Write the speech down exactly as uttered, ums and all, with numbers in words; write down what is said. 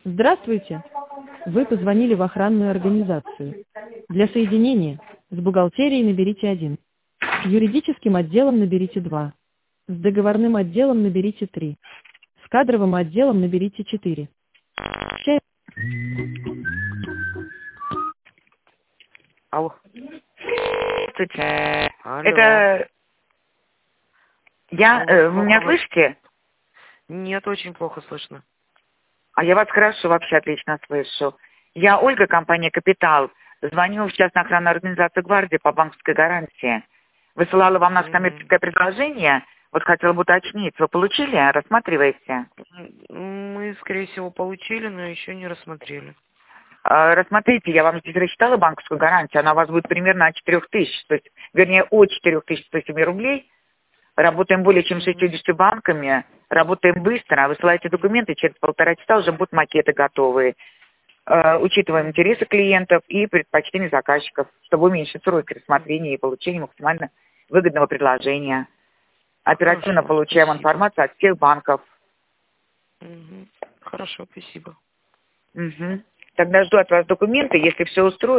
Здравствуйте. Вы позвонили в охранную организацию. Для соединения с бухгалтерией наберите один. С юридическим отделом наберите два. С договорным отделом наберите три. С кадровым отделом наберите четыре. Чай- Алло. Здравствуйте. Алло. Это я, Алло, э, вы меня алло. слышите? Нет, очень плохо слышно. А я вас хорошо, вообще отлично слышу. Я Ольга, компания «Капитал». Звоню в частную охранную организацию «Гвардия» по банковской гарантии. Высылала вам наше Мгм. коммерческое предложение. Вот хотела бы уточнить. Вы получили? Рассматриваете? М, Мы, скорее всего, получили, но еще не рассмотрели. Э, Рассмотрите, я вам здесь рассчитала банковскую гарантию. Она у вас будет примерно от четырех тысяч, то есть, вернее, от четырех тысяч сто семи рублей. Работаем более чем шестьюдесятью банками, работаем быстро, высылаете документы, через полтора часа уже будут макеты готовы. Э, Учитываем интересы клиентов и предпочтения заказчиков, чтобы уменьшить сроки рассмотрения и получения максимально выгодного предложения. Оперативно Хорошо, получаем спасибо. информацию от всех банков. Мгм. Хорошо, спасибо. Мгм. Тогда жду от вас документы, если все устроит.